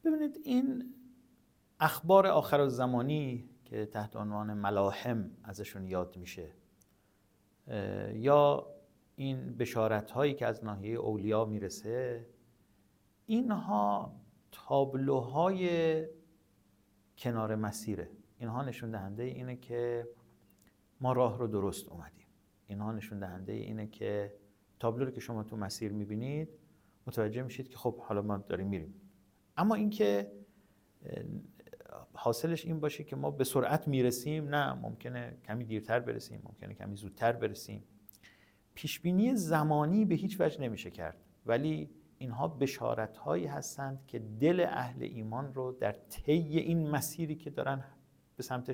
ببینید این اخبار آخرالزمانی که تحت عنوان ملاحم ازشون یاد میشه یا این بشارت هایی که از ناحیه اولیا میرسه، اینها تابلوهای کنار مسیره. اینها نشون دهنده اینه که ما راه رو درست اومدیم. اینها نشون دهنده اینه که تابلو رو که شما تو مسیر میبینید متوجه میشید که خب حالا ما داریم میریم. اما اینکه حاصلش این باشه که ما به سرعت میرسیم، نه، ممکنه کمی دیرتر برسیم، ممکنه کمی زودتر برسیم. پیشبینی زمانی به هیچ وجه نمیشه کرد، ولی اینها بشارت هایی هستند که دل اهل ایمان رو در طی این مسیری که دارن به سمتش